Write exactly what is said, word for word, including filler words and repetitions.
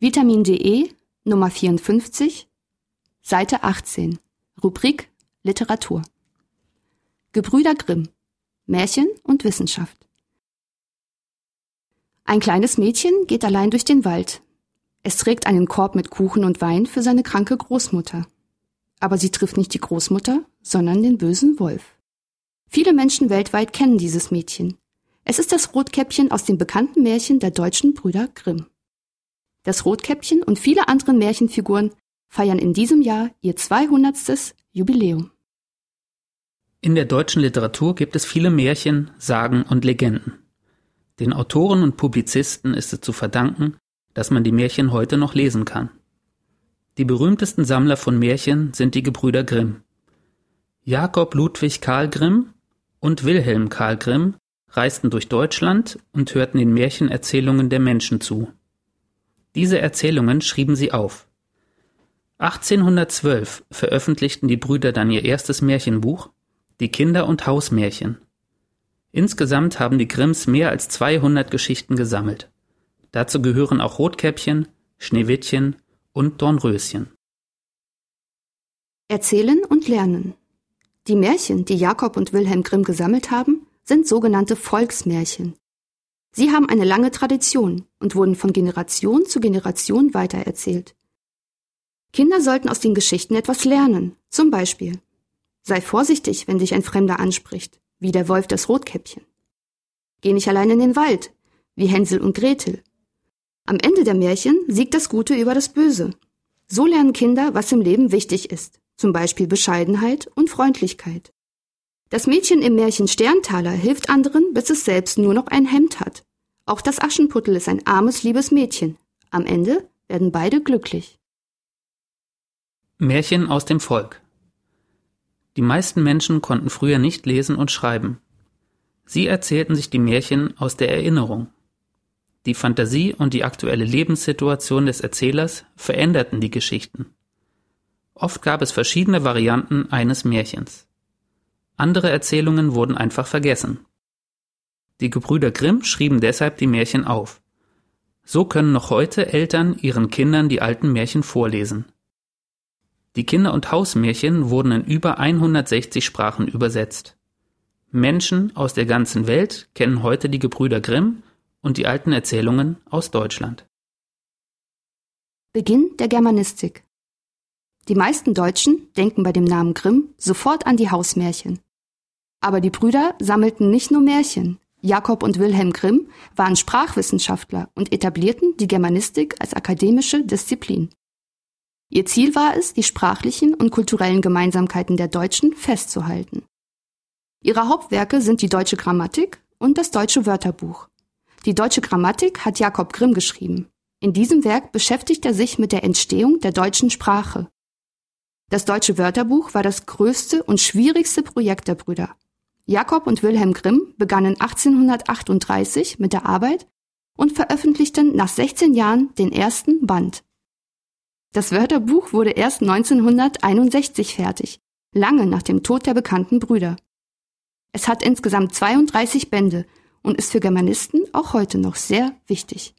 Vitamin D E, Nummer vierundfünfzig, Seite achtzehn, Rubrik Literatur. Gebrüder Grimm, Märchen und Wissenschaft. Ein kleines Mädchen geht allein durch den Wald. Es trägt einen Korb mit Kuchen und Wein für seine kranke Großmutter. Aber sie trifft nicht die Großmutter, sondern den bösen Wolf. Viele Menschen weltweit kennen dieses Mädchen. Es ist das Rotkäppchen aus dem bekannten Märchen der deutschen Brüder Grimm. Das Rotkäppchen und viele andere Märchenfiguren feiern in diesem Jahr ihr zweihundertstes Jubiläum. In der deutschen Literatur gibt es viele Märchen, Sagen und Legenden. Den Autoren und Publizisten ist es zu verdanken, dass man die Märchen heute noch lesen kann. Die berühmtesten Sammler von Märchen sind die Gebrüder Grimm. Jakob Ludwig Karl Grimm und Wilhelm Karl Grimm reisten durch Deutschland und hörten den Märchenerzählungen der Menschen zu. Diese Erzählungen schrieben sie auf. achtzehnhundertzwölf veröffentlichten die Brüder dann ihr erstes Märchenbuch, die Kinder- und Hausmärchen. Insgesamt haben die Grimms mehr als zweihundert Geschichten gesammelt. Dazu gehören auch Rotkäppchen, Schneewittchen und Dornröschen. Erzählen und lernen. Die Märchen, die Jakob und Wilhelm Grimm gesammelt haben, sind sogenannte Volksmärchen. Sie haben eine lange Tradition und wurden von Generation zu Generation weitererzählt. Kinder sollten aus den Geschichten etwas lernen, zum Beispiel: Sei vorsichtig, wenn dich ein Fremder anspricht, wie der Wolf das Rotkäppchen. Geh nicht allein in den Wald, wie Hänsel und Gretel. Am Ende der Märchen siegt das Gute über das Böse. So lernen Kinder, was im Leben wichtig ist, zum Beispiel Bescheidenheit und Freundlichkeit. Das Mädchen im Märchen Sterntaler hilft anderen, bis es selbst nur noch ein Hemd hat. Auch das Aschenputtel ist ein armes, liebes Mädchen. Am Ende werden beide glücklich. Märchen aus dem Volk. Die meisten Menschen konnten früher nicht lesen und schreiben. Sie erzählten sich die Märchen aus der Erinnerung. Die Fantasie und die aktuelle Lebenssituation des Erzählers veränderten die Geschichten. Oft gab es verschiedene Varianten eines Märchens. Andere Erzählungen wurden einfach vergessen. Die Gebrüder Grimm schrieben deshalb die Märchen auf. So können noch heute Eltern ihren Kindern die alten Märchen vorlesen. Die Kinder- und Hausmärchen wurden in über hundertsechzig Sprachen übersetzt. Menschen aus der ganzen Welt kennen heute die Gebrüder Grimm und die alten Erzählungen aus Deutschland. Beginn der Germanistik. Die meisten Deutschen denken bei dem Namen Grimm sofort an die Hausmärchen. Aber die Brüder sammelten nicht nur Märchen. Jakob und Wilhelm Grimm waren Sprachwissenschaftler und etablierten die Germanistik als akademische Disziplin. Ihr Ziel war es, die sprachlichen und kulturellen Gemeinsamkeiten der Deutschen festzuhalten. Ihre Hauptwerke sind die Deutsche Grammatik und das Deutsche Wörterbuch. Die Deutsche Grammatik hat Jakob Grimm geschrieben. In diesem Werk beschäftigt er sich mit der Entstehung der deutschen Sprache. Das Deutsche Wörterbuch war das größte und schwierigste Projekt der Brüder. Jakob und Wilhelm Grimm begannen achtzehnhundertachtunddreißig mit der Arbeit und veröffentlichten nach sechzehn Jahren den ersten Band. Das Wörterbuch wurde erst neunzehnhunderteinundsechzig fertig, lange nach dem Tod der bekannten Brüder. Es hat insgesamt zweiunddreißig Bände und ist für Germanisten auch heute noch sehr wichtig.